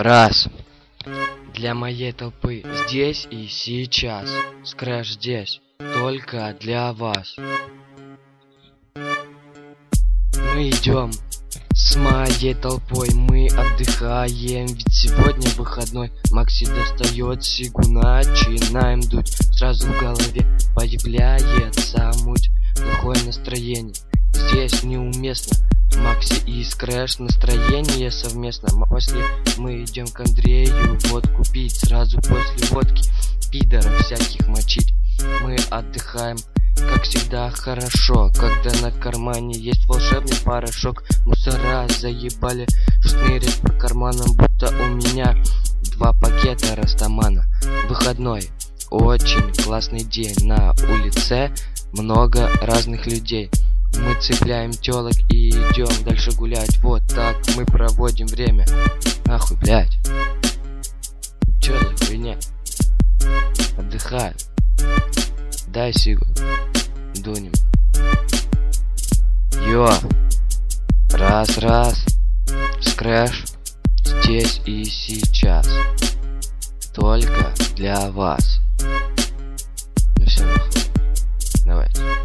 Раз. Для моей толпы здесь и сейчас. Скрэш здесь только для вас. Мы идем с моей толпой, мы отдыхаем, ведь сегодня выходной. Макси достает сигу, начинаем дуть. Сразу в голове появляется муть. Плохое настроение здесь неуместно. Макси и Скрэш настроение совместно. После мы идем к Андрею водку пить. Сразу после водки пидоров всяких мочить. Мы отдыхаем, как всегда, хорошо, когда на кармане есть волшебный порошок. Мусора заебали шнырять по карманам, будто у меня 2 пакета растамана. Выходной, очень классный день. На улице много разных людей. Мы цепляем телок и идем дальше гулять. Вот так мы проводим время. Нахуй, блядь. Чё за хуйня? Отдыхаем. Дай сигу. Дунем. Йо. Раз. Скрэш здесь и сейчас. Только для вас. Ну все, нахуй. Давайте.